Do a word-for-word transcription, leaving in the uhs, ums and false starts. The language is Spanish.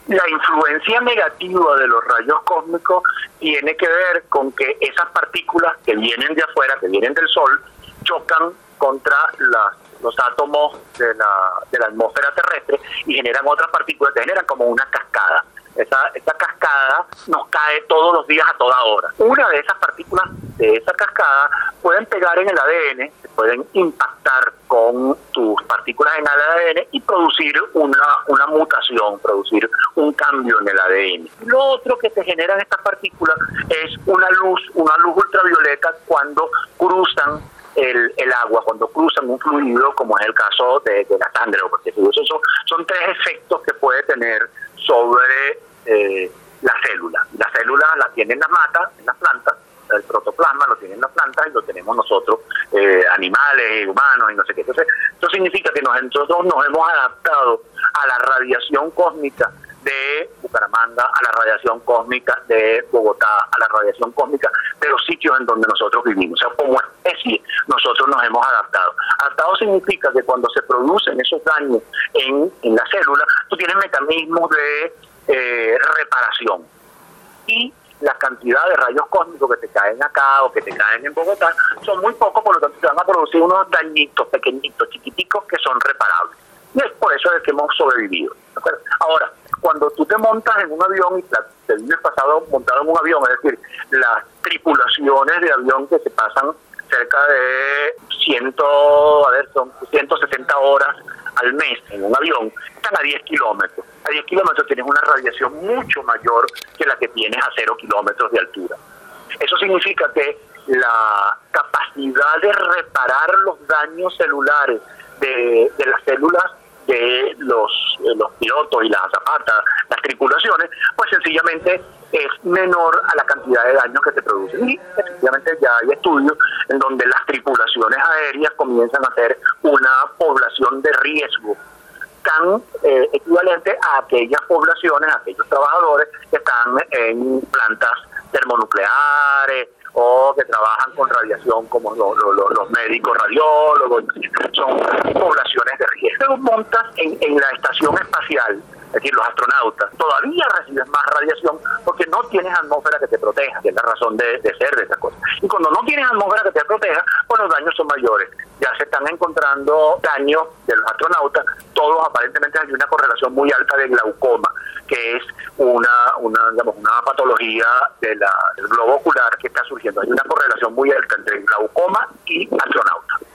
La influencia negativa de los rayos cósmicos tiene que ver con que esas partículas que vienen de afuera, que vienen del Sol, chocan contra las, los átomos de la, de la atmósfera terrestre y generan otras partículas que generan como una cascada. Esa, esa cascada nos cae todos los días a toda hora. Una de esas partículas de esa cascada pueden pegar en el A D N, pueden impactar con tus partículas en el A D N y producir una, una mutación, producir un cambio en el A D N. Lo otro que te generan estas partículas es una luz, una luz ultravioleta cuando cruzan El, el agua, cuando cruzan un fluido, como es el caso de, de la sangre, porque son, son tres efectos que puede tener sobre eh, la célula. La célula la tiene en las matas, en las plantas, el protoplasma lo tienen las plantas y lo tenemos nosotros, eh, animales, humanos y no sé qué. Entonces, esto significa que nosotros nos hemos adaptado a la radiación cósmica de Bucaramanga, a la radiación cósmica de Bogotá, a la radiación cósmica de los sitios en donde nosotros vivimos. O sea, como especie, nosotros nos hemos adaptado. Adaptado significa que cuando se producen esos daños en, en la célula, tú tienes mecanismos de eh, reparación. Y la cantidad de rayos cósmicos que te caen acá o que te caen en Bogotá son muy pocos, por lo tanto te van a producir unos dañitos pequeñitos, chiquiticos, que son reparables. Y es por eso es que hemos sobrevivido. ¿De acuerdo? Ahora, cuando tú te montas en un avión y te vives pasado montado en un avión, es decir, las tripulaciones de avión que se pasan cerca de ciento, a ver, son ciento sesenta horas al mes en un avión, están a diez kilómetros. A diez kilómetros tienes una radiación mucho mayor que la que tienes a cero kilómetros de altura. Eso significa que la capacidad de reparar los daños celulares de, de las células de los, de los pilotos y las azafatas, las tripulaciones, pues sencillamente es menor a la cantidad de daños que se producen. Y efectivamente ya hay estudios en donde las tripulaciones aéreas comienzan a ser una población de riesgo tan eh, equivalente a aquellas poblaciones, a aquellos trabajadores que están en plantas termonucleares o que trabajan con radiación, como lo, lo, lo, los médicos radiólogos. Son poblaciones de riesgo. Te montas en, en la estación espacial, es decir, los astronautas, todavía reciben más radiación porque no tienes atmósfera que te proteja, que es la razón de, de ser de esas cosas. Y cuando no tienes atmósfera que te proteja, pues los daños son mayores. Ya se están encontrando daños de los astronautas, todos aparentemente hay una correlación muy alta de glaucoma, que es una, una, digamos, una patología de la, del globo ocular que está surgiendo. Hay una correlación muy alta entre glaucoma y astronautas.